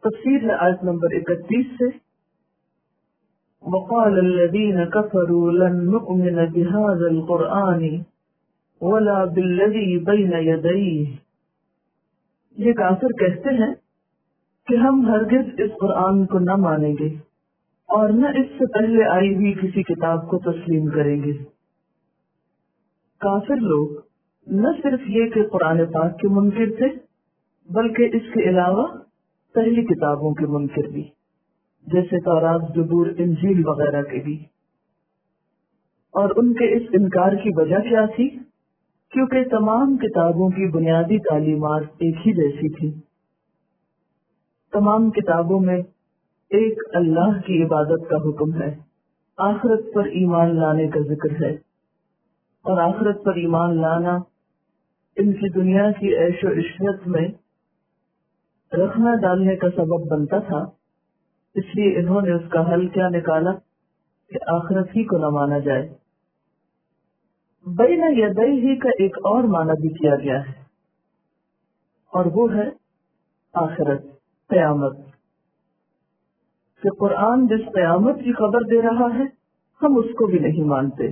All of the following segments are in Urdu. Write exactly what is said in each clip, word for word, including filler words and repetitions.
تفسیر ہے آیت نمبر اکتیس سے، وقال الذين كفروا لن نؤمن بهذا القرآن ولا بالذي بين يديه، یہ کافر کہتے ہیں کہ ہم ہرگز اس قرآن کو نہ مانیں گے اور نہ اس سے پہلے آئی ہوئی کسی کتاب کو تسلیم کریں گے۔ کافر لوگ نہ صرف یہ کہ قرآن پاک کے منکر تھے بلکہ اس کے علاوہ پہلی کتابوں کے منکر بھی، جیسے تورات، زبور، انجیل وغیرہ کے بھی۔ اور ان کے اس انکار کی وجہ کیا تھی؟ کیونکہ تمام کتابوں کی بنیادی تعلیمات ایک ہی جیسی تھی۔ تمام کتابوں میں ایک اللہ کی عبادت کا حکم ہے، آخرت پر ایمان لانے کا ذکر ہے، اور آخرت پر ایمان لانا ان کی دنیا کی عیش و عشرت میں رکھنا ڈالنے کا سبب بنتا تھا۔ اس لیے انہوں نے اس کا حل کیا نکالا کہ آخرت ہی کو نہ مانا جائے۔ بین یدیہ کا ایک اور معنی بھی کیا گیا ہے، اور وہ ہے آخرت، قیامت، کہ قرآن جس قیامت کی خبر دے رہا ہے ہم اس کو بھی نہیں مانتے،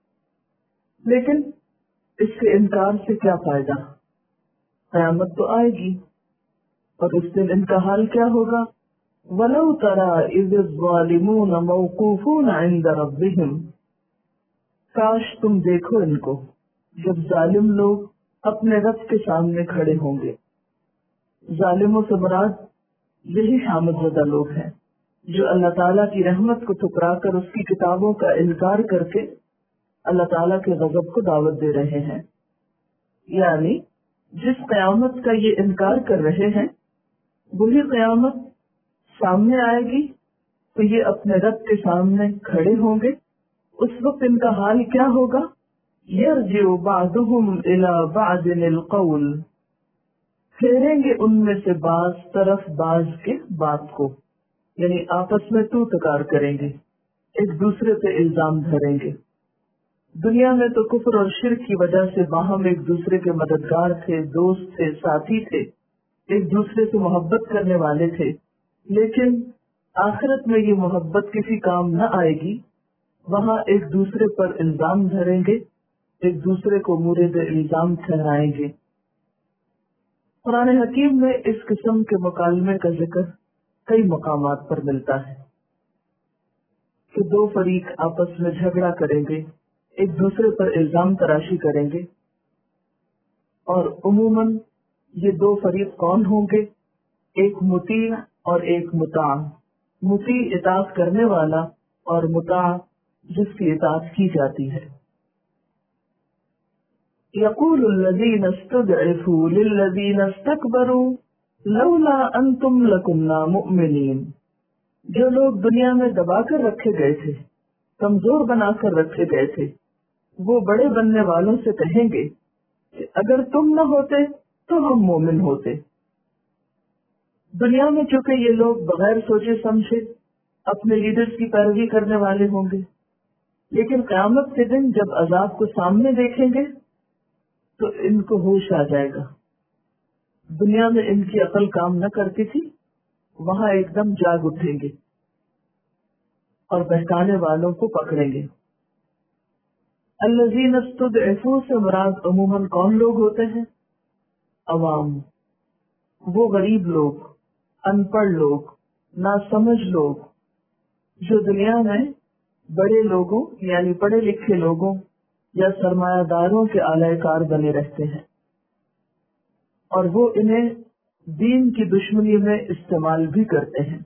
لیکن اس کے انکار سے کیا فائدہ؟ قیامت تو آئے گی، اور اس دن ان کا حال کیا ہوگا؟ وَلَوْ تَرَى إِذِ الظَّالِمُونَ مَوْقُوفُونَ عِنْدَ رَبِّهِمْ، کاش تم دیکھو ان کو جب ظالم لوگ اپنے رب کے سامنے کھڑے ہوں گے۔ ظالموں سے مراد یہی حامد زدہ لوگ ہیں جو اللہ تعالیٰ کی رحمت کو ٹھکرا کر اس کی کتابوں کا انکار کر کے اللہ تعالیٰ کے غضب کو دعوت دے رہے ہیں۔ یعنی جس قیامت کا یہ انکار کر رہے ہیں وہی قیامت سامنے آئے گی تو یہ اپنے رب کے سامنے کھڑے ہوں گے۔ اس وقت ان کا حال کیا ہوگا؟ یرجع بعضهم الى بعض القول، پھیریں گے ان میں سے بعض طرف بعض کے بات کو، یعنی آپس میں تو تکار کریں گے، ایک دوسرے پہ الزام دھریں گے۔ دنیا میں تو کفر اور شرک کی وجہ سے باہم ایک دوسرے کے مددگار تھے، دوست تھے، ساتھی تھے، ایک دوسرے سے محبت کرنے والے تھے، لیکن آخرت میں یہ محبت کسی کام نہ آئے گی۔ وہاں ایک دوسرے پر الزام دھریں گے، ایک دوسرے کو مورد الزام ٹھہرائیں گے۔ قرآن حکیم میں اس قسم کے مکالمے کا ذکر کئی مقامات پر ملتا ہے کہ دو فریق آپس میں جھگڑا کریں گے، ایک دوسرے پر الزام تراشی کریں گے، اور عموماً یہ دو فریق کون ہوں گے؟ ایک مطیع اور ایک مطاع۔ مطیع اطاعت کرنے والا اور مطاع جس کی اطاعت کی جاتی ہے۔ یقول الذین استضعفوا للذین استکبروا لولا انتم لکنا مؤمنین، جو لوگ دنیا میں دبا کر رکھے گئے تھے، کمزور بنا کر رکھے گئے تھے، وہ بڑے بننے والوں سے کہیں گے کہ اگر تم نہ ہوتے تو ہم مومن ہوتے۔ دنیا میں چونکہ یہ لوگ بغیر سوچے سمجھے اپنے لیڈرز کی پیروی کرنے والے ہوں گے، لیکن قیامت کے دن جب عذاب کو سامنے دیکھیں گے تو ان کو ہوش آ جائے گا۔ دنیا میں ان کی عقل کام نہ کرتی تھی، وہاں ایک دم جاگ اٹھیں گے اور بہکانے والوں کو پکڑیں گے۔ الذین استضعفوا سے مراد عموماً کون لوگ ہوتے ہیں؟ عوام، وہ غریب لوگ، ان پڑھ لوگ، ناسمجھ لوگ جو دنیا میں بڑے لوگوں یعنی پڑھے لکھے لوگوں یا سرمایہ داروں کے اعلی کار بنے رہتے ہیں، اور وہ انہیں دین کی دشمنی میں استعمال بھی کرتے ہیں۔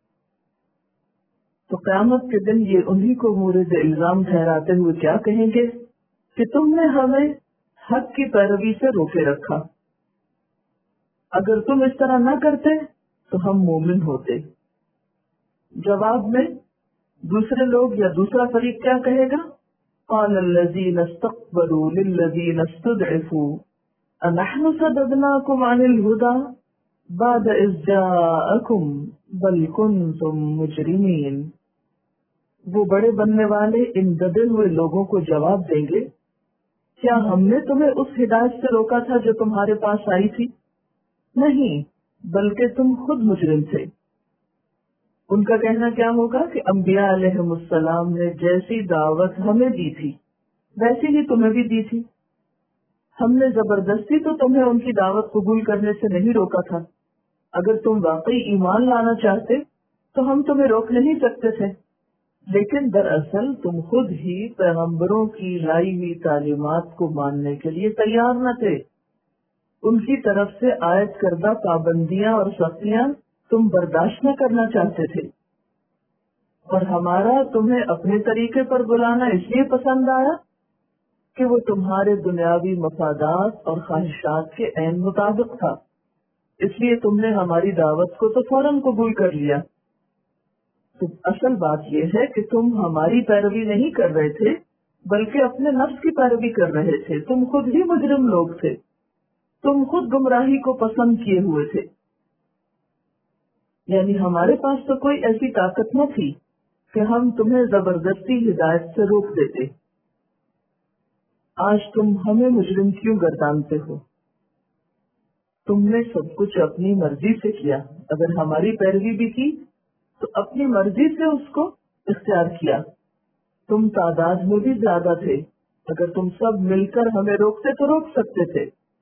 تو قیامت کے دن یہ انہی کو مورد الزام ٹھہراتے ہوئے کیا کہیں گے کہ تم نے ہمیں حق کی پیروی سے روکے رکھا، اگر تم اس طرح نہ کرتے تو ہم مومن ہوتے۔ جواب میں دوسرے لوگ یا دوسرا فریق کیا کہے گا؟ قال الذین استکبروا للذین استضعفوا انحن صددناکم عن الہدی بعد اذ جاءکم بل کنتم مجرمین۔ وہ بڑے بننے والے ان دبے ہوئے لوگوں کو جواب دیں گے، کیا ہم نے تمہیں اس ہدایت سے روکا تھا جو تمہارے پاس آئی تھی؟ نہیں، بلکہ تم خود مجرم تھے۔ ان کا کہنا کیا ہوگا کہ انبیاء علیہ السلام نے جیسی دعوت ہمیں دی تھی ویسی ہی تمہیں بھی دی تھی. ہم نے زبردستی تو تمہیں ان کی دعوت قبول کرنے سے نہیں روکا تھا. اگر تم واقعی ایمان لانا چاہتے تو ہم تمہیں روک نہیں سکتے تھے، لیکن دراصل تم خود ہی پیغمبروں کی لائی ہوئی تعلیمات کو ماننے کے لیے تیار نہ تھے. ان کی طرف سے عائد کردہ پابندیاں اور سختیاں تم برداشت نہ کرنا چاہتے تھے، اور ہمارا تمہیں اپنے طریقے پر بلانا اس لیے پسند آیا کہ وہ تمہارے دنیاوی مفادات اور خواہشات کے عین مطابق تھا. اس لیے تم نے ہماری دعوت کو تو فوراً قبول کر لیا. تو اصل بات یہ ہے کہ تم ہماری پیروی نہیں کر رہے تھے بلکہ اپنے نفس کی پیروی کر رہے تھے. تم خود ہی مجرم لوگ تھے، تم خود گمراہی کو پسند کیے ہوئے تھے. یعنی ہمارے پاس تو کوئی ایسی طاقت نہ تھی کہ ہم تمہیں زبردستی ہدایت سے روک دیتے. آج تم ہمیں مجرم کیوں گردانتے ہو؟ تم نے سب کچھ اپنی مرضی سے کیا. اگر ہماری پیروی بھی کی تو اپنی مرضی سے اس کو اختیار کیا. تم تعداد میں بھی زیادہ تھے، اگر تم سب مل کر ہمیں روکتے تو روک سکتے تھے.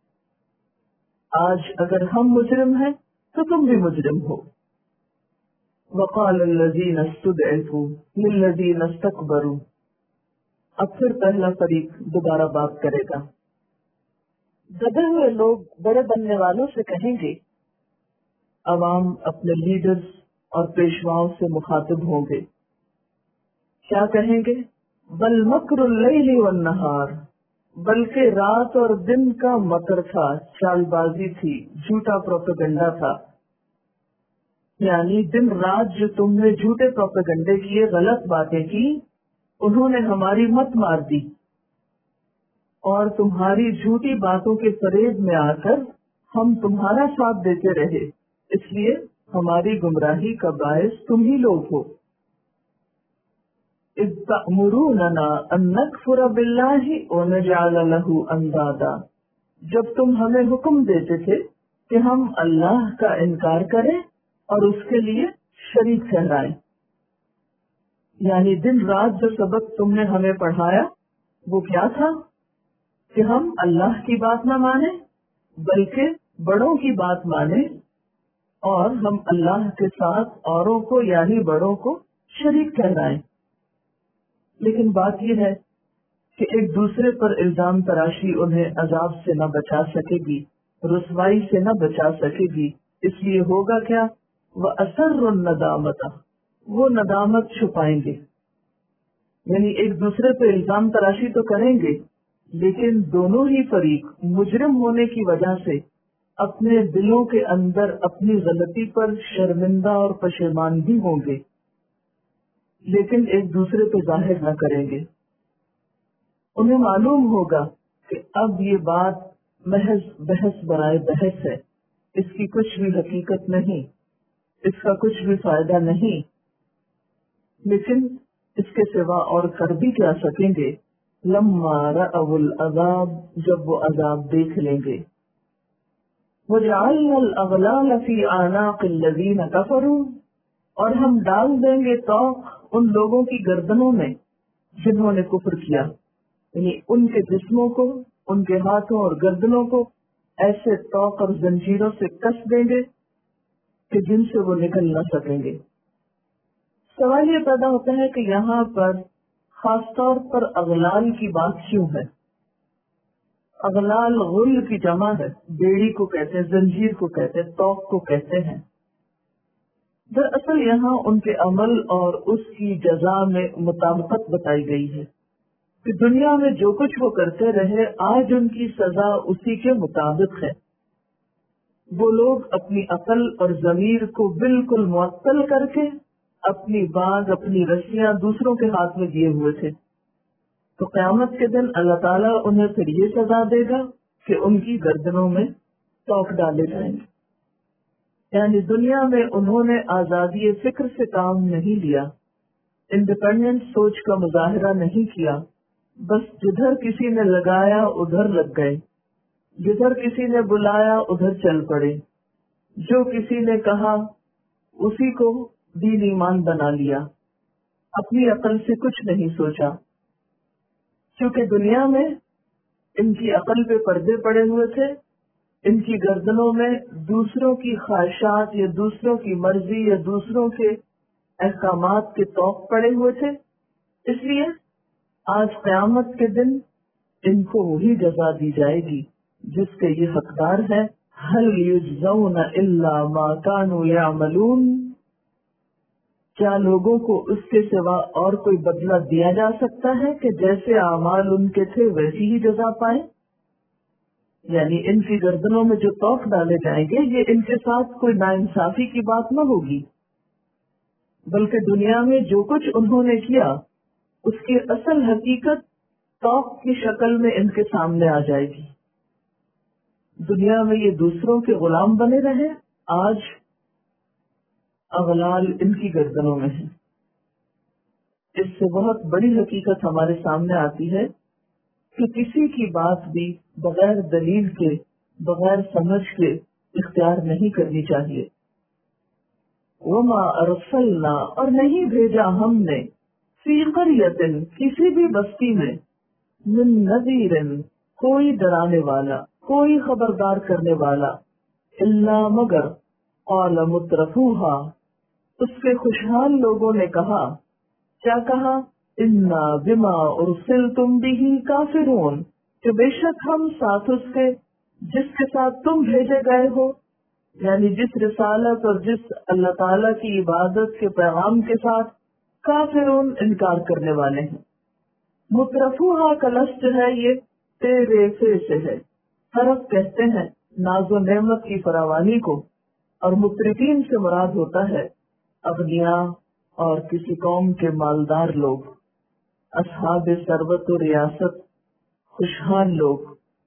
آج اگر ہم مجرم ہیں تو تم بھی مجرم ہو. وقال الذین استضعفوا للذین استکبروا. اب پھر پہلا فریق دوبارہ بات کرے گا. دبے ہوئے لوگ بڑے بننے والوں سے کہیں گے، عوام اپنے لیڈرز اور پیشواؤں سے مخاطب ہوں گے. کیا کہیں گے؟ بل مکر اللیل والنہار، بلکہ رات اور دن کا مکر تھا، چال بازی تھی، جھوٹا پروپیگنڈا تھا. یعنی دن رات جو تم نے جھوٹے پروپیگنڈے کیے، غلط باتیں کی، انہوں نے ہماری مت مار دی اور تمہاری جھوٹی باتوں کے فریب میں آ کر ہم تمہارا ساتھ دیتے رہے. اس لیے ہماری گمراہی کا باعث تم ہی لوگ ہو. اذ تأمروننا ان نکفر باللہ ونجعل لہ اندادا. جب تم ہمیں حکم دیتے تھے کہ ہم اللہ کا انکار کریں اور اس کے لیے شریک ٹھہرائیں. یعنی دن رات جو سبق تم نے ہمیں پڑھایا وہ کیا تھا کہ ہم اللہ کی بات نہ مانیں بلکہ بڑوں کی بات مانیں، اور ہم اللہ کے ساتھ اوروں کو یعنی بڑوں کو شریک ٹھہرائیں. لیکن بات یہ ہے کہ ایک دوسرے پر الزام تراشی انہیں عذاب سے نہ بچا سکے گی، رسوائی سے نہ بچا سکے گی. اس لیے ہوگا کیا؟ وَأَسَرُّ النَّدَامَةَ، وہ ندامت چھپائیں گے. یعنی ایک دوسرے پہ الزام تراشی تو کریں گے، لیکن دونوں ہی فریق مجرم ہونے کی وجہ سے اپنے دلوں کے اندر اپنی غلطی پر شرمندہ اور پشیمان بھی ہوں گے، لیکن ایک دوسرے پہ ظاہر نہ کریں گے. انہیں معلوم ہوگا کہ اب یہ بات محض بحث برائے بحث ہے، اس کی کچھ بھی حقیقت نہیں، اس کا کچھ بھی فائدہ نہیں. لیکن اس کے سوا اور کر بھی کیا سکیں گے؟ لما رأوا العذاب، جب وہ عذاب دیکھ لیں گے. وجعلنا الاغلال فی اعناق الذین کفروا، اور ہم ڈال دیں گے طوق ان لوگوں کی گردنوں میں جنہوں نے کفر کیا. یعنی ان کے جسموں کو، ان کے ہاتھوں اور گردنوں کو ایسے طوق اور زنجیروں سے کس دیں گے کہ جن سے وہ نکل نہ سکیں گے. سوال یہ پیدا ہوتا ہے کہ یہاں پر خاص طور پر اغلال کی بات کیوں ہے؟ اغلال غل کی جمع ہے، بیڑی کو کہتے ہیں، زنجیر کو کہتے ہیں، طوق کو کہتے ہیں. دراصل یہاں ان کے عمل اور اس کی جزا میں مطابقت بتائی گئی ہے کہ دنیا میں جو کچھ وہ کرتے رہے آج ان کی سزا اسی کے مطابق ہے. وہ لوگ اپنی عقل اور ضمیر کو بالکل معطل کر کے اپنی باز، اپنی رسیاں دوسروں کے ہاتھ میں دیے ہوئے تھے. تو قیامت کے دن اللہ تعالیٰ انہیں پھر یہ سزا دے گا کہ ان کی گردنوں میں طوق ڈالے جائیں گے. یعنی دنیا میں انہوں نے آزادی فکر سے کام نہیں لیا، انڈیپینڈنٹ سوچ کا مظاہرہ نہیں کیا، بس جدھر کسی نے لگایا ادھر لگ گئے، جدھر کسی نے بلایا ادھر چل پڑے، جو کسی نے کہا اسی کو دین ایمان بنا لیا، اپنی عقل سے کچھ نہیں سوچا، کیونکہ دنیا میں ان کی عقل پہ پردے پڑے ہوئے تھے، ان کی گردنوں میں دوسروں کی خواہشات یا دوسروں کی مرضی یا دوسروں کے احکامات کے طوق پڑے ہوئے تھے، اس لیے آج قیامت کے دن ان کو وہی جزا دی جائے گی جس کے یہ حقدار ہے۔ هل یجزون الا ما كانوا يعملون، کیا لوگوں کو اس کے سوا اور کوئی بدلہ دیا جا سکتا ہے کہ جیسے اعمال ان کے تھے ویسی ہی جزا پائیں؟ یعنی ان کی گردنوں میں جو طوق ڈالے جائیں گے یہ ان کے ساتھ کوئی ناانصافی کی بات نہ ہوگی، بلکہ دنیا میں جو کچھ انہوں نے کیا اس کی اصل حقیقت طوق کی شکل میں ان کے سامنے آ جائے گی۔ دنیا میں یہ دوسروں کے غلام بنے رہے، آج اغلال ان کی گردنوں میں ہے۔ اس سے بہت بڑی حقیقت ہمارے سامنے آتی ہے کہ کسی کی بات بھی بغیر دلیل کے، بغیر سمجھ کے اختیار نہیں کرنی چاہیے۔ وما ارسلنا، اور نہیں بھیجا ہم نے، فی قریۃ، کسی بھی بستی میں، من نذیر، کوئی ڈرانے والا، کوئی خبردار کرنے والا، الا مگر قال مترفوہا، اس کے خوشحال لوگوں نے کہا، کیا کہا؟ انا بما ارسلتم بہ کافرون، کہ بے شک ہم ساتھ اس کے جس کے ساتھ تم بھیجے گئے ہو، یعنی جس رسالت اور جس اللہ تعالی کی عبادت کے پیغام کے ساتھ کافرون، انکار کرنے والے ہیں۔ مترفوہا کا لفظ جو ہے یہ تیرے سے سے ہے، حرف کہتے ہیں ناز و نعمت کی فراوانی کو، اور مترفین سے مراد ہوتا ہے اغنیاء اور کسی قوم کے مالدار لوگ، اصحاب ثروت و ریاست، خوشحال لوگ۔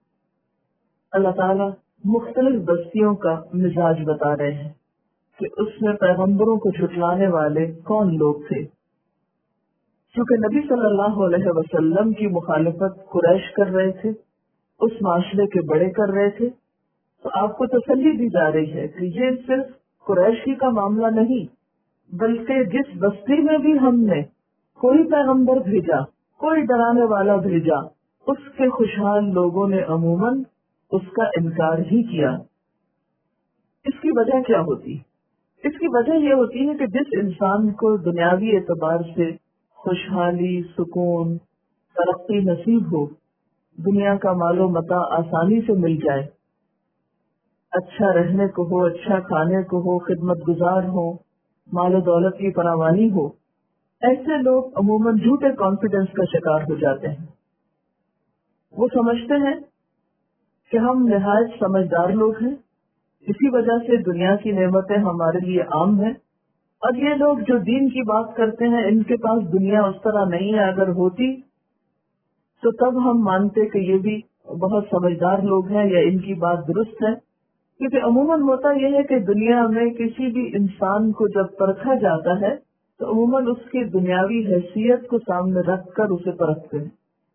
اللہ تعالیٰ مختلف بستیوں کا مزاج بتا رہے ہیں کہ اس میں پیغمبروں کو جھٹلانے والے کون لوگ تھے، کیونکہ نبی صلی اللہ علیہ وسلم کی مخالفت قریش کر رہے تھے، اس معاشرے کے بڑے کر رہے تھے، تو آپ کو تسلی دی جا رہی ہے کہ یہ صرف قریش ہی کا معاملہ نہیں، بلکہ جس بستی میں بھی ہم نے کوئی پیغمبر بھیجا، کوئی ڈرانے والا بھیجا، اس کے خوشحال لوگوں نے عموماً اس کا انکار ہی کیا۔ اس کی وجہ کیا ہوتی؟ اس کی وجہ یہ ہوتی ہے کہ جس انسان کو دنیاوی اعتبار سے خوشحالی، سکون، ترقی نصیب ہو، دنیا کا مال و متاع آسانی سے مل جائے، اچھا رہنے کو ہو، اچھا کھانے کو ہو، خدمت گزار ہو، مال و دولت کی فراوانی ہو، ایسے لوگ عموماً جھوٹے کانفیڈنس کا شکار ہو جاتے ہیں۔ وہ سمجھتے ہیں کہ ہم نہایت سمجھدار لوگ ہیں، اسی وجہ سے دنیا کی نعمتیں ہمارے لیے عام ہیں، اور یہ لوگ جو دین کی بات کرتے ہیں ان کے پاس دنیا اس طرح نہیں ہے، اگر ہوتی تو تب ہم مانتے کہ یہ بھی بہت سمجھدار لوگ ہیں یا ان کی بات درست ہے۔ کیونکہ عموماً ہوتا یہ ہے کہ دنیا میں کسی بھی انسان کو جب پرکھا جاتا ہے تو عموماً اس کی دنیاوی حیثیت کو سامنے رکھ کر اسے پرکھتے ہیں۔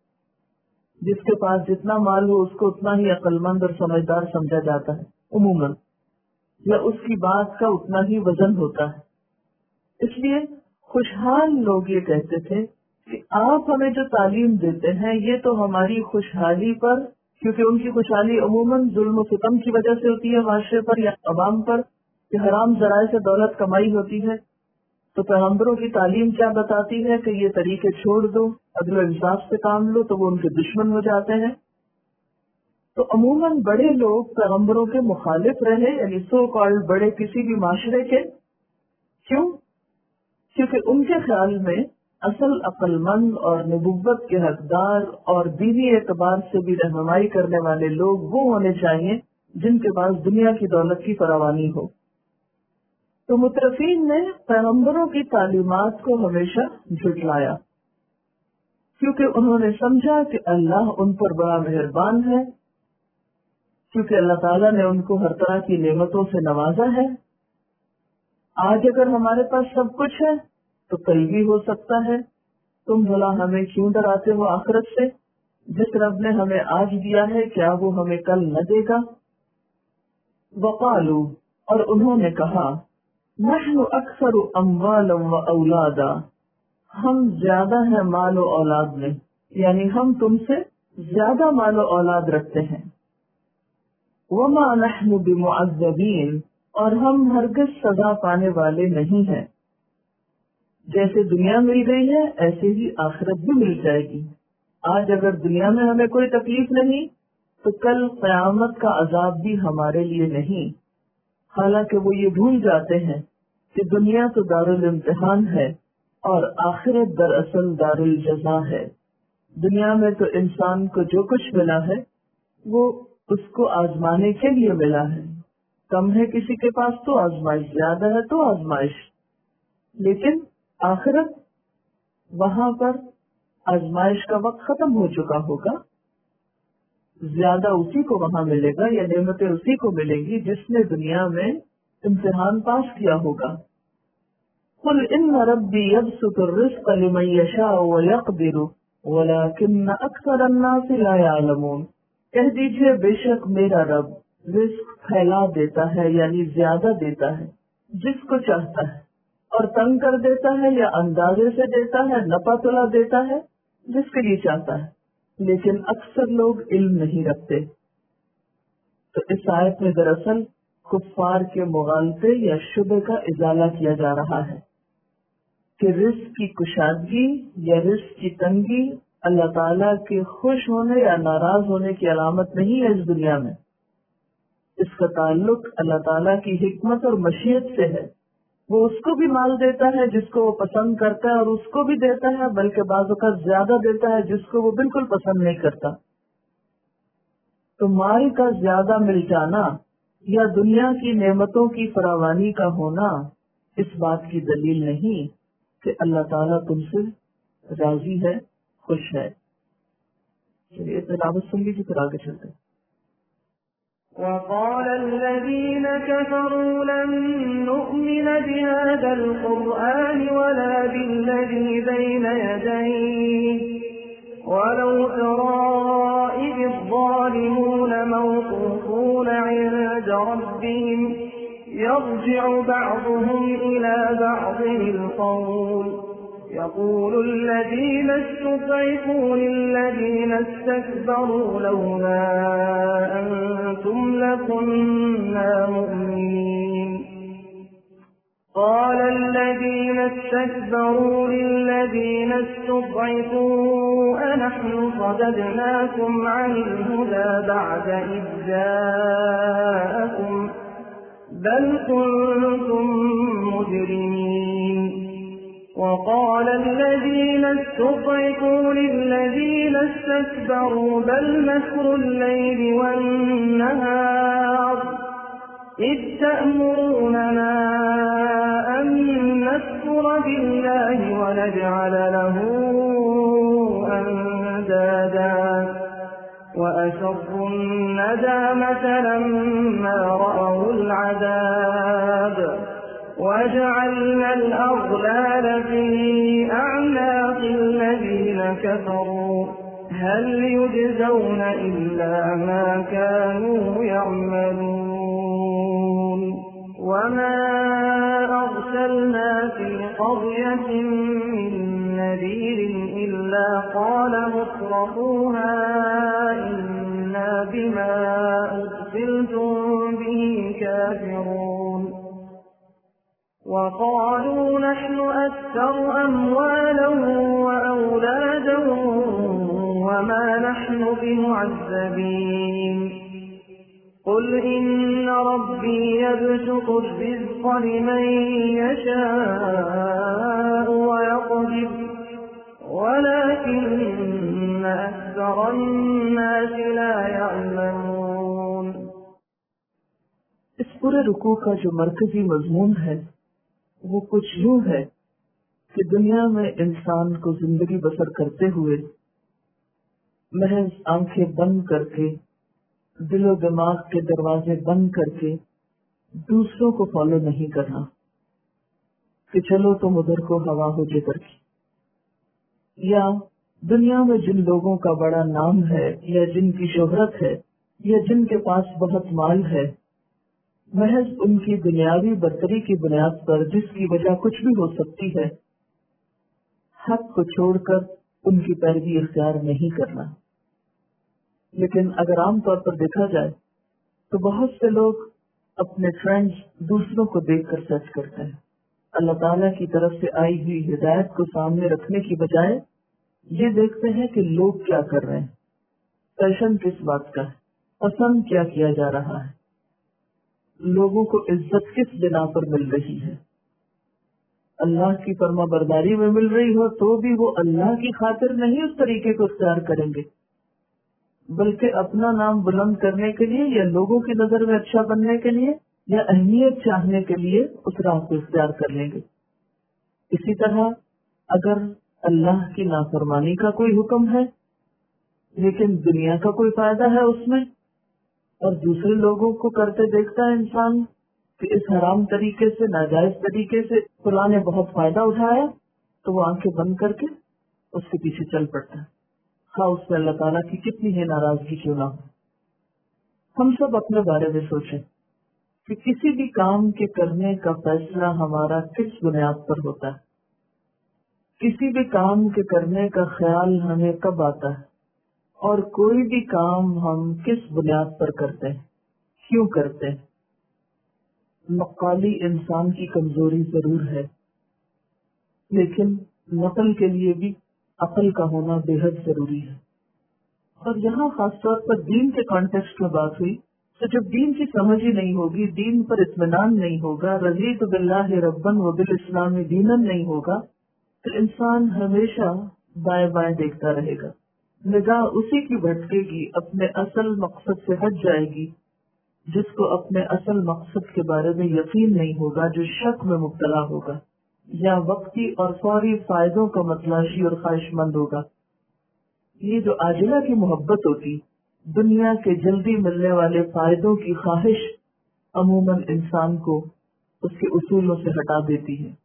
جس کے پاس جتنا مال ہو اس کو اتنا ہی عقل مند اور سمجھدار سمجھا جاتا ہے عموماً، یا اس کی بات کا اتنا ہی وزن ہوتا ہے۔ اس لیے خوشحال لوگ یہ کہتے تھے کہ آپ ہمیں جو تعلیم دیتے ہیں یہ تو ہماری خوشحالی پر، کیونکہ ان کی خوشحالی عموماً ظلم و ستم کی وجہ سے ہوتی ہے معاشرے پر یا عوام پر، کہ حرام ذرائع سے دولت کمائی ہوتی ہے، تو پیغمبروں کی تعلیم کیا بتاتی ہے کہ یہ طریقے چھوڑ دو، عدل و انصاف سے کام لو، تو وہ ان کے دشمن ہو جاتے ہیں۔ تو عموماً بڑے لوگ پیغمبروں کے مخالف رہے، یعنی سو کالڈ بڑے کسی بھی معاشرے کے۔ کیوں؟ کیونکہ ان کے خیال میں اصل عقل مند اور نبوت کے حقدار اور دینی اعتبار سے بھی رہنمائی کرنے والے لوگ وہ ہونے چاہیے جن کے پاس دنیا کی دولت کی فراوانی ہو۔ تو مترفین نے پیغمبروں کی تعلیمات کو ہمیشہ جھٹلایا، کیونکہ انہوں نے سمجھا کہ اللہ ان پر بڑا مہربان ہے، کیونکہ اللہ تعالیٰ نے ان کو ہر طرح کی نعمتوں سے نوازا ہے۔ آج اگر ہمارے پاس سب کچھ ہے تو کل بھی ہو سکتا ہے، تم بھلا ہمیں کیوں ڈراتے ہو آخرت سے؟ جس رب نے ہمیں آج دیا ہے کیا وہ ہمیں کل نہ دے گا؟ وقالو، اور انہوں نے کہا، نحن اکثر اموالا و اولادا، ہم زیادہ ہیں مال و اولاد میں، یعنی ہم تم سے زیادہ مال و اولاد رکھتے ہیں۔ وما نحن بمعذبین، اور ہم ہرگز سزا پانے والے نہیں ہیں۔ جیسے دنیا مل گئی ہے ایسے ہی آخرت بھی مل جائے گی۔ آج اگر دنیا میں ہمیں کوئی تکلیف نہیں تو کل قیامت کا عذاب بھی ہمارے لیے نہیں۔ حالانکہ وہ یہ بھول جاتے ہیں کہ دنیا تو دار الامتحان ہے اور آخرت دراصل دار الجزا ہے۔ دنیا میں تو انسان کو جو کچھ ملا ہے وہ اس کو آزمانے کے لیے ملا ہے، کم ہے کسی کے پاس تو آزمائش، زیادہ ہے تو آزمائش، لیکن آخرت وہاں پر آزمائش کا وقت ختم ہو چکا ہوگا، زیادہ اسی کو وہاں ملے گا یا نعمتیں اسی کو ملیں گی جس نے دنیا میں امتحان پاس کیا ہوگا۔ قل ان ربی یبسط الرزق لمن یشاء ویقدر ولکن اکثر الناس لا یعلمون، کہہ دیجئے بے شک میرا رب رزق پھیلا دیتا ہے یعنی زیادہ دیتا ہے جس کو چاہتا ہے، اور تنگ کر دیتا ہے یا اندازے سے دیتا ہے، نپا تلا دیتا ہے جس کے لیے چاہتا ہے، لیکن اکثر لوگ علم نہیں رکھتے۔ تو اس آیت میں دراصل کفار کے مغالطے یا شبہ کا ازالہ کیا جا رہا ہے کہ رزق کی کشادگی یا رزق کی تنگی اللہ تعالیٰ کے خوش ہونے یا ناراض ہونے کی علامت نہیں ہے اس دنیا میں، اس کا تعلق اللہ تعالیٰ کی حکمت اور مشیت سے ہے۔ وہ اس کو بھی مال دیتا ہے جس کو وہ پسند کرتا ہے اور اس کو بھی دیتا ہے بلکہ بعض اوقات زیادہ دیتا ہے جس کو وہ بالکل پسند نہیں کرتا۔ تو مال کا زیادہ مل جانا یا دنیا کی نعمتوں کی فراوانی کا ہونا اس بات کی دلیل نہیں کہ اللہ تعالیٰ تم سے راضی ہے، خوش ہے۔ چلیے تلاوت سن لیجیے پھر آگے چلتے ہیں۔ وقال الذين كفروا لن نؤمن بهذا القرآن ولا بالذي بين يديه ولو ترى إذ الظالمون موقوفون عند ربهم يرجع بعضهم إلى بعض القول يقول الذين استضعفوا للذين استكبروا لولا أنتم لكنا مؤمنين قال الذين استكبروا للذين استضعفوا أنحن صددناكم عن الهدى بعد إذ جاءكم بل كنتم مجرمين وقال الذين استضعفوا للذين استكبروا بل مكر الليل والنهار إذ تأمروننا أن نكفر بالله ونجعل له أندادا وأسروا الندامة لما رأوا العذاب وجعلنا الأغلال في أعناق الذين كفروا هل يجزون إلا ما كانوا يعملون وما أرسلنا في قرية من نذير إلا قال مترفوها إنا بما أرسلتم به كافرون وقالوا نحن أكثر أموالا وأولادا وما نحن بمعذبين قل إن ربي يبسط الرزق لمن يشاء ويقدر ولكن أكثر الناس لا يعلمون۔ اس پورے رکوع کا جو مرکزی مضمون ہے وہ کچھ یوں ہے کہ دنیا میں انسان کو زندگی بسر کرتے ہوئے محض آنکھیں بند کر کے، دل و دماغ کے دروازے بند کر کے دوسروں کو فالو نہیں کرنا کہ چلو تم ادھر کو ہوا ہو جدھر کی، یا دنیا میں جن لوگوں کا بڑا نام ہے یا جن کی شہرت ہے یا جن کے پاس بہت مال ہے محض ان کی دنیاوی برتری کی بنیاد پر، جس کی وجہ کچھ بھی ہو سکتی ہے، حق کو چھوڑ کر ان کی پیروی اختیار نہیں کرنا۔ لیکن اگر عام طور پر دیکھا جائے تو بہت سے لوگ اپنے ٹرینڈز دوسروں کو دیکھ کر سرچ کرتے ہیں۔ اللہ تعالیٰ کی طرف سے آئی ہوئی ہدایت کو سامنے رکھنے کی بجائے یہ دیکھتے ہیں کہ لوگ کیا کر رہے ہیں، فیشن کس بات کا ہے، پسند کیا کیا جا رہا ہے، لوگوں کو عزت کس بنا پر مل رہی ہے۔ اللہ کی فرما برداری میں مل رہی ہو تو بھی وہ اللہ کی خاطر نہیں اس طریقے کو اختیار کریں گے، بلکہ اپنا نام بلند کرنے کے لیے یا لوگوں کی نظر میں اچھا بننے کے لیے یا اہمیت چاہنے کے لیے اس راہ کو اختیار کر لیں گے۔ اسی طرح اگر اللہ کی نافرمانی کا کوئی حکم ہے لیکن دنیا کا کوئی فائدہ ہے اس میں، اور دوسرے لوگوں کو کرتے دیکھتا ہے انسان کہ اس حرام طریقے سے، ناجائز طریقے سے فلاں نے بہت فائدہ اٹھایا، تو وہ آنکھیں بند کر کے اس کے پیچھے چل پڑتا ہے، ہاں اس میں اللہ تعالیٰ کی کتنی ہے ناراضگی کیوں نہ ہو۔ ہم سب اپنے بارے میں سوچیں کہ کسی بھی کام کے کرنے کا فیصلہ ہمارا کس بنیاد پر ہوتا ہے، کسی بھی کام کے کرنے کا خیال ہمیں کب آتا ہے، اور کوئی بھی کام ہم کس بنیاد پر کرتے ہیں، کیوں کرتے ہیں۔ نقالی انسان کی کمزوری ضرور ہے، لیکن نقل کے لیے بھی عقل کا ہونا بے حد ضروری ہے۔ اور یہاں خاص طور پر دین کے کانٹیکسٹ میں بات ہوئی تو جب دین کی سمجھ ہی نہیں ہوگی، دین پر اطمینان نہیں ہوگا، رضیت باللہ ربن و بالاسلام دینن نہیں ہوگا، تو انسان ہمیشہ بائیں بائیں دیکھتا رہے گا، نگاہ اسی کی بھٹکے گی، اپنے اصل مقصد سے ہٹ جائے گی، جس کو اپنے اصل مقصد کے بارے میں یقین نہیں ہوگا، جو شک میں مبتلا ہوگا یا وقتی اور فوری فائدوں کا متلاشی اور خواہش مند ہوگا۔ یہ جو عاجلہ کی محبت ہوتی، دنیا کے جلدی ملنے والے فائدوں کی خواہش عموماً انسان کو اس کے اصولوں سے ہٹا دیتی ہے۔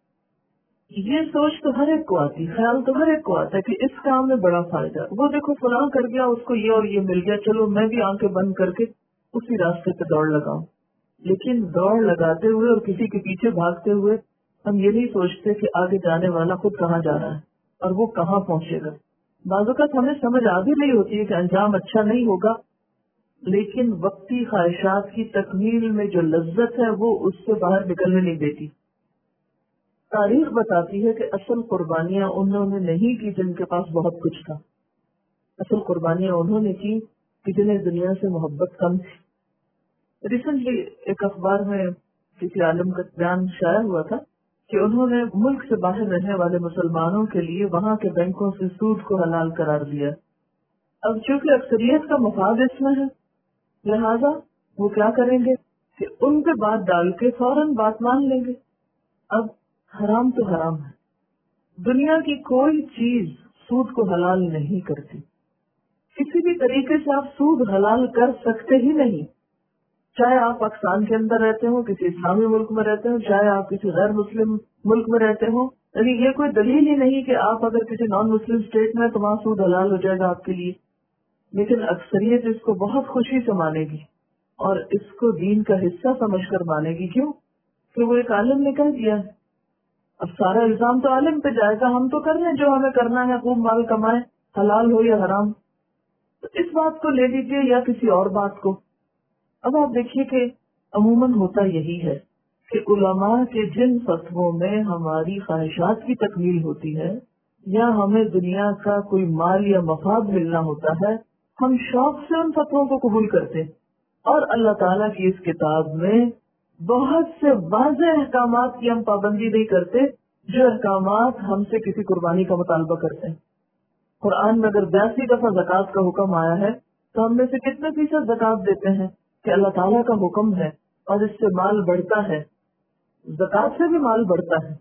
یہ سوچ تو ہر ایک کو آتی، خیال تو ہر ایک کو آتا ہے کہ اس کام میں بڑا فائدہ، وہ دیکھو فلاں کر گیا، اس کو یہ اور یہ مل گیا، چلو میں بھی آنکھیں بند کر کے اسی راستے پہ دوڑ لگاؤں۔ لیکن دوڑ لگاتے ہوئے اور کسی کے پیچھے بھاگتے ہوئے ہم یہ نہیں سوچتے کہ آگے جانے والا خود کہاں جا رہا ہے اور وہ کہاں پہنچے گا۔ بعض اوقات ہمیں سمجھ آ بھی نہیں ہوتی ہے کہ انجام اچھا نہیں ہوگا، لیکن وقتی خواہشات کی تکمیل میں جو لذت ہے وہ اس سے باہر نکلنے نہیں دیتی۔ تاریخ بتاتی ہے کہ اصل قربانیاں انہوں نے نہیں کی جن کے پاس بہت کچھ تھا، اصل قربانیاں انہوں نے کی کہ جنہیں دنیا سے محبت کم تھی۔ ریسنٹلی ایک اخبار میں کسی عالم کا بیان شائع ہوا تھا کہ انہوں نے ملک سے باہر رہنے والے مسلمانوں کے لیے وہاں کے بینکوں سے سود کو حلال قرار دیا۔ اب چونکہ اکثریت کا مفاد اس میں ہے، لہذا وہ کیا کریں گے کہ ان پہ بات ڈال کے فوراً بات مان لیں گے۔ اب حرام تو حرام ہے، دنیا کی کوئی چیز سود کو حلال نہیں کرتی، کسی بھی طریقے سے آپ سود حلال کر سکتے ہی نہیں، چاہے آپ پاکستان کے اندر رہتے ہوں، کسی اسلامی ملک میں رہتے ہوں، چاہے آپ کسی غیر مسلم ملک میں رہتے ہوں، یعنی یہ کوئی دلیل ہی نہیں کہ آپ اگر کسی نان مسلم اسٹیٹ میں تو وہاں سود حلال ہو جائے گا آپ کے لیے۔ لیکن اکثریت اس کو بہت خوشی سے مانے گی اور اس کو دین کا حصہ سمجھ کر مانے گی، کیوں کہ وہ ایک عالم نے کہہ دیا ہے۔ اب سارا الزام تو عالم پہ جائے گا، ہم تو کر رہے ہیں جو ہمیں کرنا ہے، خوب مال کمائے، حلال ہو یا حرام۔ تو اس بات کو لے لیجیے یا کسی اور بات کو۔ اب آپ دیکھیے کہ عموماً ہوتا یہی ہے کہ علماء کے جن فتووں میں ہماری خواہشات کی تکمیل ہوتی ہے یا ہمیں دنیا کا کوئی مال یا مفاد ملنا ہوتا ہے، ہم شوق سے ان فتووں کو قبول کرتے، اور اللہ تعالیٰ کی اس کتاب میں بہت سے واضح احکامات کی ہم پابندی نہیں کرتے جو احکامات ہم سے کسی قربانی کا مطالبہ کرتے ہیں۔ قرآن میں اگر بیاسی دفعہ زکوٰۃ کا حکم آیا ہے تو ہم میں سے کتنے فیصد زکوٰۃ دیتے ہیں کہ اللہ تعالیٰ کا حکم ہے اور اس سے مال بڑھتا ہے، زکوٰۃ سے بھی مال بڑھتا ہے۔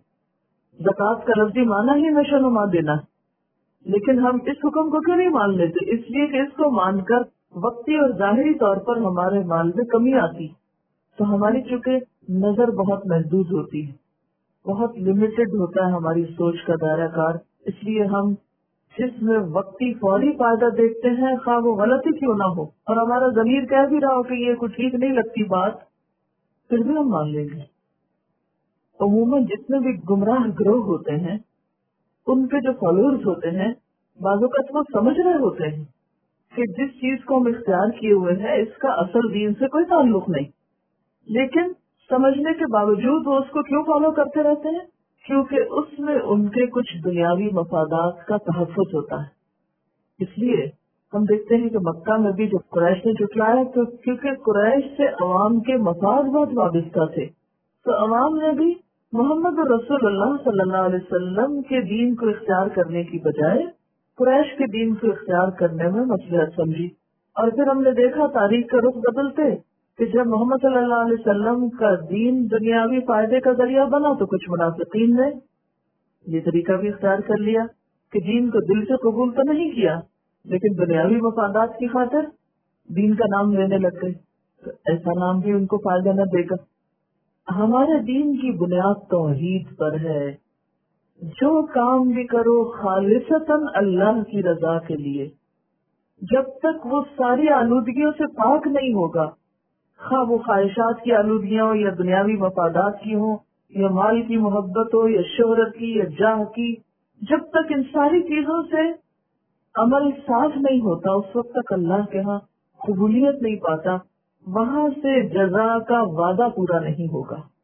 زکوٰۃ کا لفظی معنی ہی نشو نما دینا ہے، لیکن ہم اس حکم کو کیوں نہیں مان لیتے؟ اس لیے کہ اس کو مان کر وقتی اور ظاہری طور پر ہمارے مال میں کمی آتی، تو ہماری چونکہ نظر بہت محدود ہوتی ہے، بہت لمیٹڈ ہوتا ہے ہماری سوچ کا دائرہ کار، اس لیے ہم جس میں وقتی فوری فائدہ دیکھتے ہیں، خواہ وہ غلطی کیوں نہ ہو، اور ہمارا ضمیر کہہ بھی رہا ہو کہ یہ کچھ ٹھیک نہیں لگتی بات، پھر بھی ہم مان لیں گے. عموماً جتنے بھی گمراہ گروہ ہوتے ہیں ان کے جو فالوورز ہوتے ہیں بعض اوقات وہ سمجھ رہے ہوتے ہیں کہ جس چیز کو ہم اختیار کیے ہوئے ہیں اس کا اصل دین سے کوئی تعلق نہیں، لیکن سمجھنے کے باوجود وہ اس کو کیوں فالو کرتے رہتے ہیں؟ کیونکہ اس میں ان کے کچھ دنیاوی مفادات کا تحفظ ہوتا ہے. اس لیے ہم دیکھتے ہیں کہ مکہ میں بھی جب قریش نے جھٹلایا تو کیونکہ قریش سے عوام کے مفاد بہت وابستہ تھے تو عوام نے بھی محمد رسول اللہ صلی اللہ علیہ وسلم کے دین کو اختیار کرنے کی بجائے قریش کے دین کو اختیار کرنے میں مصلحت سمجھی. اور پھر ہم نے دیکھا تاریخ کا رخ بدلتے کہ جب محمد صلی اللہ علیہ وسلم کا دین دنیاوی فائدے کا ذریعہ بنا تو کچھ منافقین نے یہ طریقہ بھی اختیار کر لیا کہ دین کو دل سے قبول تو نہیں کیا لیکن دنیاوی مفادات کی خاطر دین کا نام لینے لگ گئے. تو ایسا نام بھی ان کو فائدہ نہ دے گا. ہمارے دین کی بنیاد توحید پر ہے. جو کام بھی کرو خالصتاً اللہ کی رضا کے لیے، جب تک وہ ساری آلودگیوں سے پاک نہیں ہوگا، خواہ وہ خواہشات کی آلودگیاں ہو یا دنیاوی مفادات کی ہوں یا مال کی محبت ہو یا شہرت کی یا جاہ کی، جب تک ان ساری چیزوں سے عمل صاف نہیں ہوتا اس وقت تک اللہ کے ہاں قبولیت نہیں پاتا، وہاں سے جزا کا وعدہ پورا نہیں ہوگا.